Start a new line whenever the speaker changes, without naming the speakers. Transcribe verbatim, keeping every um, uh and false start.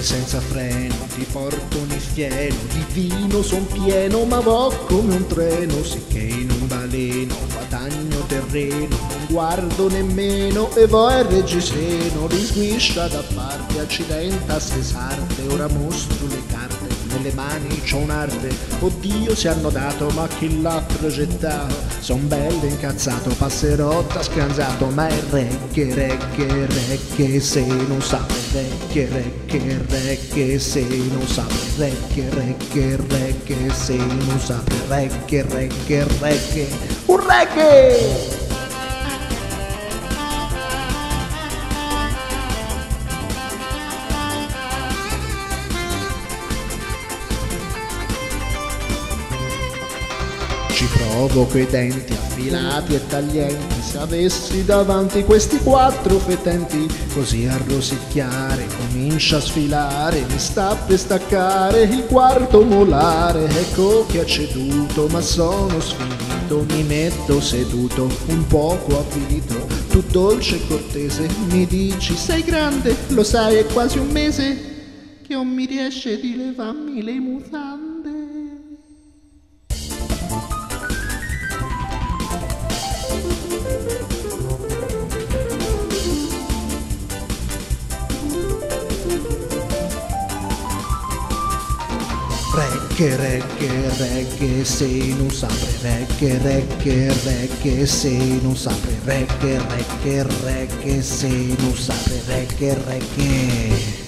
senza freno, ti porto nel fieno, di vino son pieno, ma vo come un treno, sicché in un baleno guadagno terreno, non guardo nemmeno e vo a reggiseno, risguiscia da parte, accidenta se sarte, ora mostro le carte, nelle mani c'ho un'arte, oddio si hanno dato, ma chi l'ha progettato, son bello incazzato, passerotta scansato, ma è reggae, reggae, reggae, se non sape, reggae, reggae, reggae, se non sape, reggae, reggae, reggae, se non sape, reggae, reggae, reggae, un reggae! Ci provo coi denti affilati e taglienti, se avessi davanti questi quattro fetenti, così a rosicchiare comincia a sfilare, mi sta per staccare il quarto molare, ecco che ha ceduto, ma sono sfinito, mi metto seduto, un poco avvilito, tu dolce e cortese, mi dici sei grande, lo sai è quasi un mese, che non mi riesce di levarmi le mutande. Reggae, reggae, reggae, se non sape, reggae, reggae, reggae, se non sape, reggae, reggae, reggae, se non sape, reggae, reggae.